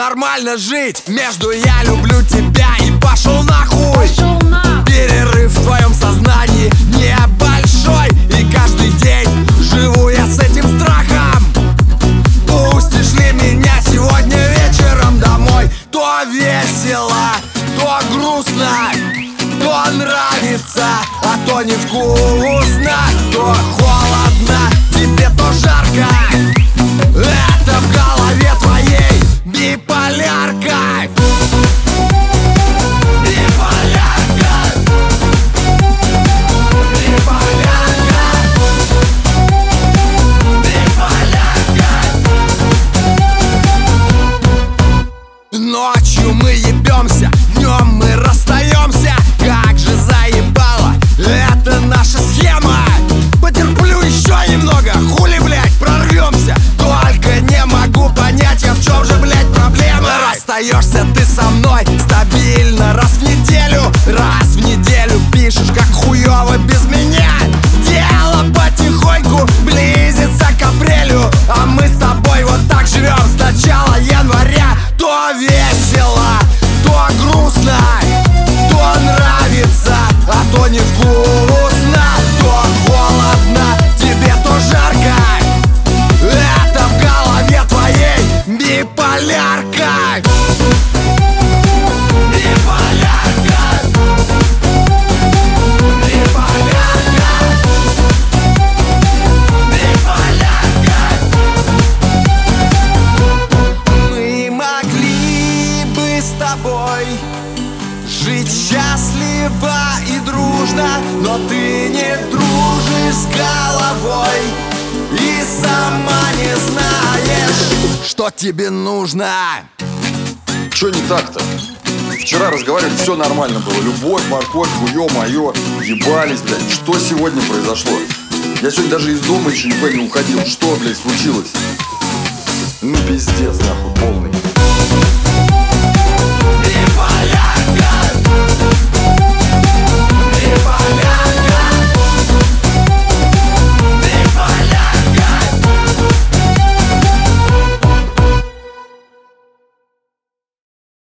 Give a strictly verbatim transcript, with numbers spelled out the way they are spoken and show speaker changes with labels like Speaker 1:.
Speaker 1: нормально жить между я люблю тебя и пошел нахуй.
Speaker 2: Пошел на.
Speaker 1: Перерыв в твоем сознании небольшой, и каждый день живу я с этим страхом. Пустишь ли меня сегодня вечером домой? То весело, то грустно, то нравится, а то невкусно, то холодно, тебе то жарко. Это в голове твоей биполярка. Биполярка. Биполярка. Биполярка. Ночью мы ебемся, днем мы расстаемся. Как же заебало, это наша схема. Потерплю еще немного, хули, блять, прорвемся. Только не могу понять, я в чем же, блять, проблема. Расстаешься ты со мной стабильно раз в неделю. Раз в неделю пишешь, как хуёво без меня. Дело потихоньку близится к апрелю, а мы с тобой вот так живем с начала января. То весело, то грустно, то нравится, а то невкусно, то холодно, тебе то жарко. Это в голове твоей биполярка. Биполярка. Биполярка. Биполярка. Мы могли бы с тобой жить счастливо и дружно, но ты не дружишь с головой и сама не знаешь, что тебе нужно.
Speaker 3: Чё не так-то? Вчера разговаривали, все нормально было. Любовь, морковь, ё-моё, ебались, блядь. Что сегодня произошло? Я сегодня даже из дома еще никуда не уходил. Что, блядь, случилось? Ну, пиздец, нахуй, полный.